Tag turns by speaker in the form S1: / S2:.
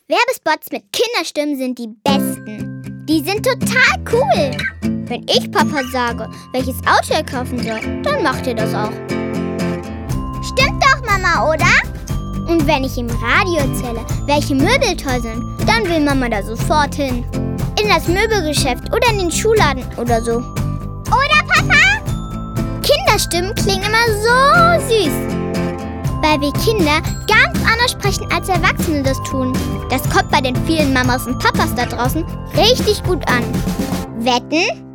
S1: Werbespots mit Kinderstimmen sind die besten. Die sind total cool. Wenn ich Papa sage, welches Auto er kaufen soll, dann macht er das auch. Stimmt doch, Mama, oder? Und wenn ich im Radio erzähle, welche Möbel toll sind, dann will Mama da sofort hin. In das Möbelgeschäft oder in den Schuhladen oder so. Oder, Papa? Kinderstimmen klingen immer so süß. Weil wir Kinder ganz anders sprechen, als Erwachsene das tun. Das kommt bei den vielen Mamas und Papas da draußen richtig gut an. Wetten?